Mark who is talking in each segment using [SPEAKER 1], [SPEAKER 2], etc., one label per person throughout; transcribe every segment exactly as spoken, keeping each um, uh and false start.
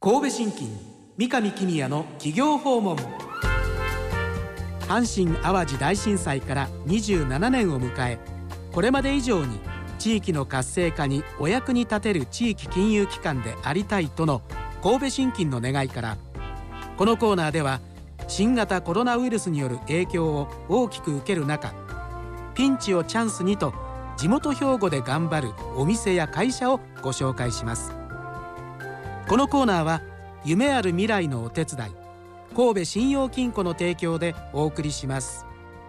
[SPEAKER 1] 神戸信金三上公也の企業訪問。阪神・淡路大震災からにじゅうななねんを迎え、これまで以上に地域の活性化にお役に立てる地域金融機関でありたいとの神戸信金の願いから、このコーナーでは新型コロナウイルスによる影響を大きく受ける中、ピンチをチャンスにと地元兵庫で頑張るお店や会社をご紹介します。このコーナーは夢ある未来のお手伝い、神戸信用金庫の提供でお送りします。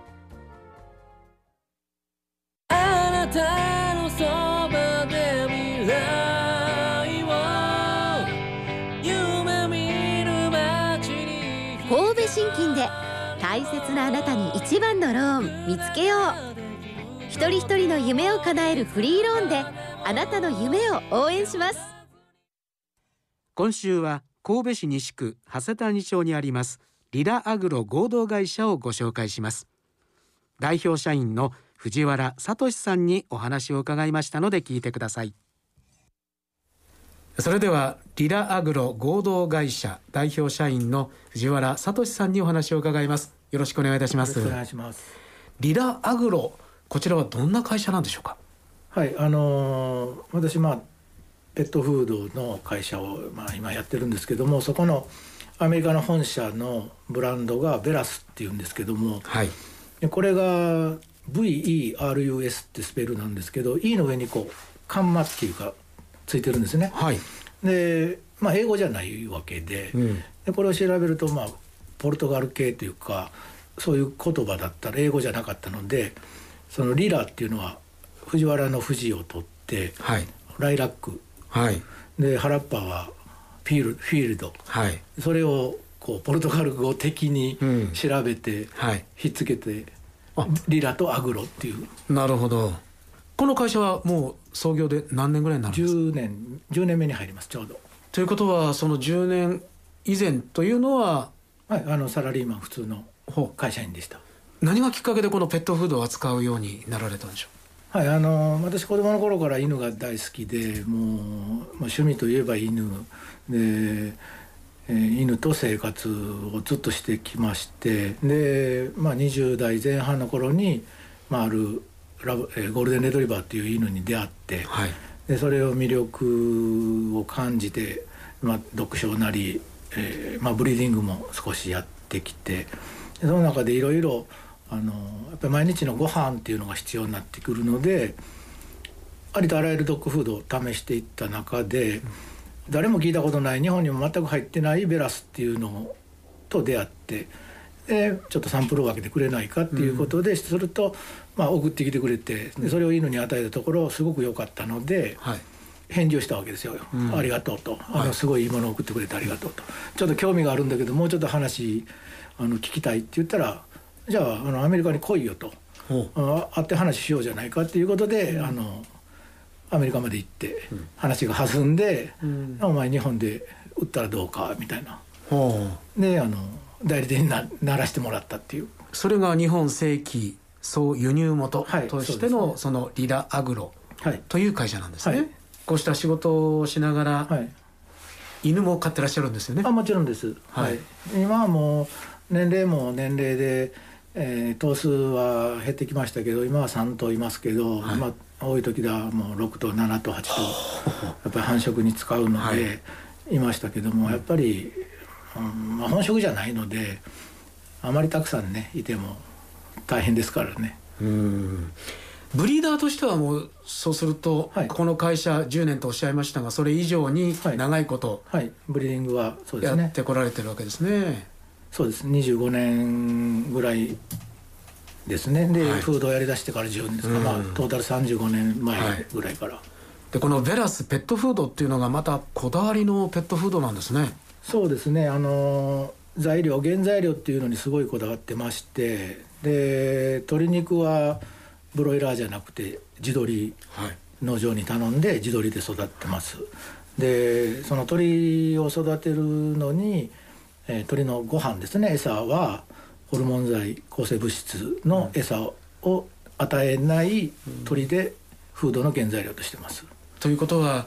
[SPEAKER 2] あなたのそばで未来を夢見る街に。
[SPEAKER 3] 神戸信金で大切なあなたに一番のローン見つけよう。一人一人の夢を叶えるフリーローンであなたの夢を応援します。
[SPEAKER 1] 今週は神戸市西区長谷谷町にありますリラアグロ合同会社をご紹介します。代表社員の藤原聡さんにお話を伺いましたので聞いてください。それではリラアグロ合同会社代表社員の藤原聡さんにお話を伺います。よろしくお願いいたします。
[SPEAKER 4] よろしくお願いします。
[SPEAKER 1] リラアグロ、こちらはどんな会社なんでしょうか。
[SPEAKER 4] はい、あのー、私まあペットフードの会社を、まあ、今やってるんですけども、そこのアメリカの本社のブランドがベラスっていうんですけども、はい、でこれが ブイイーアールユーエス ってスペルなんですけど、 E の上にこうカンマっていうかついてるんですね、はい、で、まあ、英語じゃないわけ で,、うん、でこれを調べると、まあ、ポルトガル系というかそういう言葉だったら英語じゃなかったので、そのリラっていうのは藤原の藤を取って、はい、ライラック、はい、で原っぱはフィール、フィールド、はい、それをこうポルトガル語的に調べて、うん、はい、ひっつけてリラとアグロっていう。
[SPEAKER 1] なるほど。この会社はもう創業で何年ぐらいになるんですか。
[SPEAKER 4] じゅうねん、じゅうねんめに入ります、ちょうど。
[SPEAKER 1] ということはそのじゅうねん以前というのは、
[SPEAKER 4] はい、あのサラリーマン普通の会社員でした。
[SPEAKER 1] 何がきっかけでこのペットフードを扱うようになられたんでしょう。
[SPEAKER 4] はい、あの私子供の頃から犬が大好きで、もう、まあ、趣味といえば犬で、えー、犬と生活をずっとしてきまして、で、まあ、にじゅう代前半の頃に、まあ、あるラブ、えー、ゴールデンレトリバーっていう犬に出会って、はい、でそれを魅力を感じて、まあ、読書なり、えーまあ、ブリーディングも少しやってきて、その中でいろいろあのやっぱり毎日のご飯っていうのが必要になってくるので、ありとあらゆるドッグフードを試していった中で、誰も聞いたことない、日本にも全く入ってないベラスっていうのと出会って、でちょっとサンプルを分けてくれないかっていうことで、うん、すると、まあ、送ってきてくれて、でそれを犬に与えたところすごく良かったので、はい、返事をしたわけですよ、うん、ありがとうと、あのすごいいいものを送ってくれてありがとうと、ちょっと興味があるんだけどもうちょっと話あの聞きたいって言ったら、じゃあ、あのアメリカに来いよと、あ会って話しようじゃないかっていうことで、うん、あのアメリカまで行って話が弾んで、うん、お前日本で売ったらどうかみたいな、うん、であの代理店に な, ならしてもらったっていう。それが日本正規総輸入元としての、はい、そのリラアグロという会社なんですね、はい、こうした仕事をしながら、はい、犬も飼ってらっしゃるんですよね。 あ、もちろんです、はい、今はもう年齢も年齢で、えー、頭数は減ってきましたけど、今はさん頭いますけど、はい、まあ、多い時ではもうろく頭なな頭はち頭やっぱり繁殖に使うので、はい、いましたけども、やっぱり、うんまあ、本職じゃないのであまりたくさんねいても大変ですからね。
[SPEAKER 1] うん、ブリーダーとしてはもうそうすると、はい、この会社じゅうねんとおっしゃいましたが、それ以上に長いこと、
[SPEAKER 4] はいはい、ブリーディングはそうですね、
[SPEAKER 1] やってこられてるわけですね。
[SPEAKER 4] そうです、にじゅうごねんぐらいですね。で、はい、フードをやりだしてからじゅうねんですか、まあ、トータルさんじゅうごねんまえぐらいから、はい、
[SPEAKER 1] でこのベラスペットフードっていうのがまたこだわりのペットフードなんですね。
[SPEAKER 4] そうですね、あの材料原材料っていうのにすごいこだわってまして、で鶏肉はブロイラーじゃなくて地鶏、はい、農場に頼んで地鶏で育ってます。でその鶏を育てるのに、えー、鶏のご飯ですね、餌はホルモン剤抗生物質の餌を与えない鶏でフードの原材料としてます。
[SPEAKER 1] ということは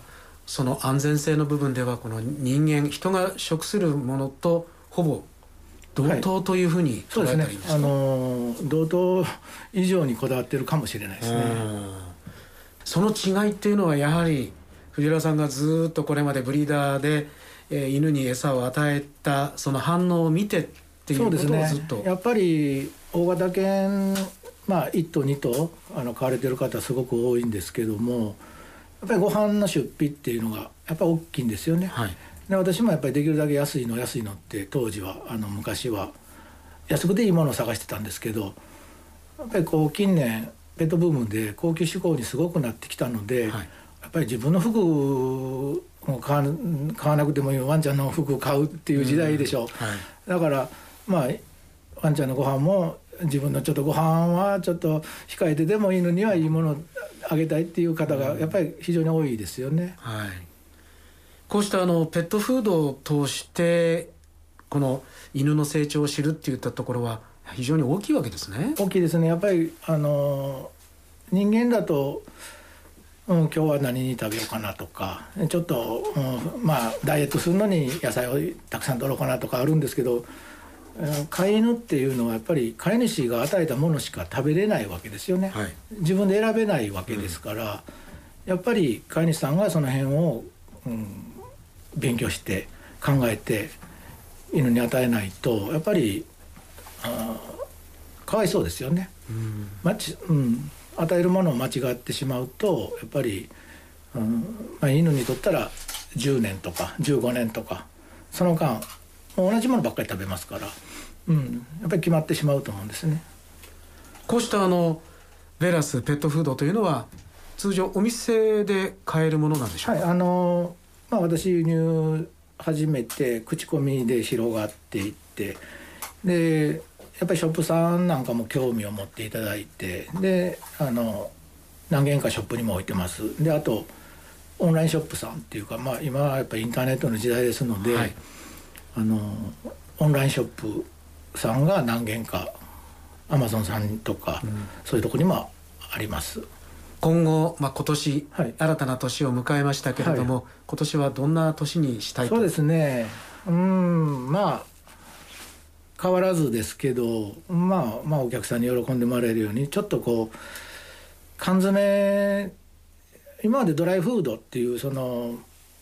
[SPEAKER 1] その安全性の部分ではこの人間人が食するものとほぼ同等というふうに捉えたらいいんですか？
[SPEAKER 4] はい、そうですね、あの同等以上にこだわってるかもしれないですね。
[SPEAKER 1] その違いっていうのはやはり藤原さんがずっとこれまでブリーダーで、えー、犬に餌を与えたその反応を見てっていうことをずっと。
[SPEAKER 4] そうですね、やっぱり大型犬、まあ、いっ頭に頭あの飼われてる方すごく多いんですけども、やっぱりご飯の出費っていうのがやっぱり大きいんですよね。はい、で私もやっぱりできるだけ安いの安いのって当時はあの昔は安くていいものを探してたんですけど、やっぱりこう近年ペットブームで高級志向にすごくなってきたので、はい、やっぱり自分の服を買わ、買わなくてもいいワンちゃんの服を買うっていう時代でしょう。はい、だからまあワンちゃんのご飯も自分のちょっとご飯はちょっと控えてでも犬にはいいものをあげたいっていう方がやっぱり非常に多いですよね。
[SPEAKER 1] はい、こうしたあのペットフードを通してこの犬の成長を知るっていったところは非常に大きいわけですね。
[SPEAKER 4] 大きいですね。やっぱりあの人間だと、うん、今日は何に食べようかなとかちょっと、うん、まあダイエットするのに野菜をたくさん取ろうかなとかあるんですけど、飼い犬っていうのはやっぱり飼い主が与えたものしか食べれないわけですよね。はい、自分で選べないわけですから、うん、やっぱり飼い主さんがその辺を、うん、勉強して考えて犬に与えないとやっぱりあかわいそうですよね。うんまちうん、与えるものを間違ってしまうとやっぱり、うんまあ、犬にとったらじゅうねんとかじゅうごねんとかその間同じものばっかり食べますから、うん、やっぱり決まってしまうと思うんですね。
[SPEAKER 1] こうしたあのベラスペットフードというのは通常お店で買えるものなんでしょうか？
[SPEAKER 4] はい、あのまあ、私輸入始めて口コミで広がっていってでやっぱりショップさんなんかも興味を持っていただいてであの何軒かショップにも置いてます。であとオンラインショップさんっていうか、まあ、今はやっぱりインターネットの時代ですので、はい、あのオンラインショップさんが何軒かアマゾンさんとか、うん、そういうところにもあります。
[SPEAKER 1] 今後、まあ、今年、はい、新たな年を迎えましたけれども、はい、今年はどんな年にしたいと？
[SPEAKER 4] そうですね、うんまあ変わらずですけど、まあ、まあお客さんに喜んでもらえるようにちょっとこう缶詰今までドライフードっていうその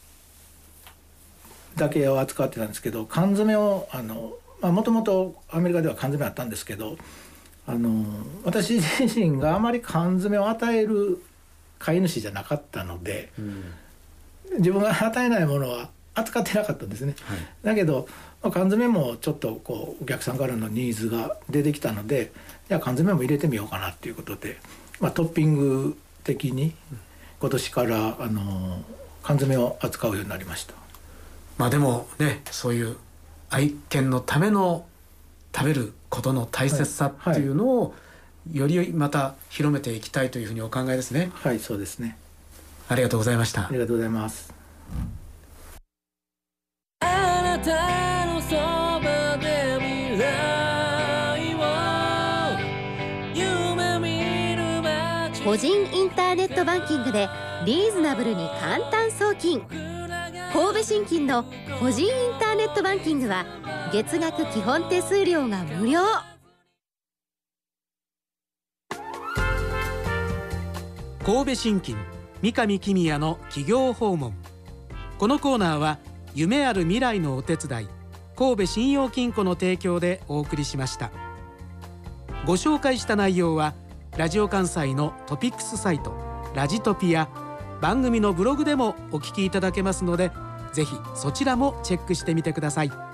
[SPEAKER 4] だけを扱ってたんですけど缶詰をもともとアメリカでは缶詰あったんですけどあの私自身があまり缶詰を与える飼い主じゃなかったので、うん、自分が与えないものは扱ってなかったんですね。はい、だけど、まあ、缶詰もちょっとこうお客さんからのニーズが出てきたのでじゃあ缶詰も入れてみようかなっていうことで、まあ、トッピング的に今年からあの缶詰を扱うようになりました。
[SPEAKER 1] まあでもねそういう愛犬のための食べることの大切さっていうのをよりまた広めていきたいというふうにお考えですね。
[SPEAKER 4] はい、そうですね。
[SPEAKER 1] ありがとうございました。
[SPEAKER 4] ありがとうございます。
[SPEAKER 2] あなたのそばで未来を夢見る街
[SPEAKER 3] 個人インターネットバンキングでリーズナブルに簡単送金。神戸信金の個人インターネットバンキングは月額基本手数料が無料。
[SPEAKER 1] 神戸信金三上公也の企業訪問。このコーナーは夢ある未来のお手伝い神戸信用金庫の提供でお送りしました。ご紹介した内容はラジオ関西のトピックスサイトラジトピや番組のブログでもお聞きいただけますのでぜひそちらもチェックしてみてください。